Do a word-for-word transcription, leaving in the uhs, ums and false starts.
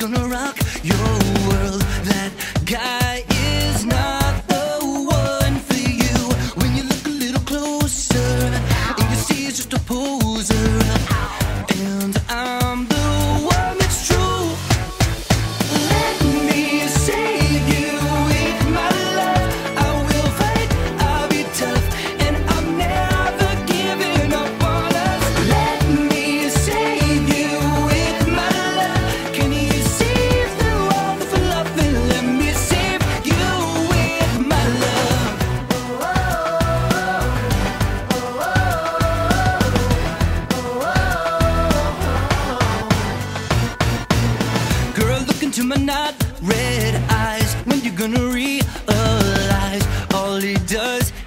gonna rock your world. That guy is not the one for you. When you look a little closer and you see he's just a poser, and I'm the one that's true. Let me save you with my love. I will fight, I'll be tough, and I'm never giving up on us. Let me save you with my love. Can you see through all the fluff and let me save you with my love? Girl, look into my not red eyes. When you gonna realize all he does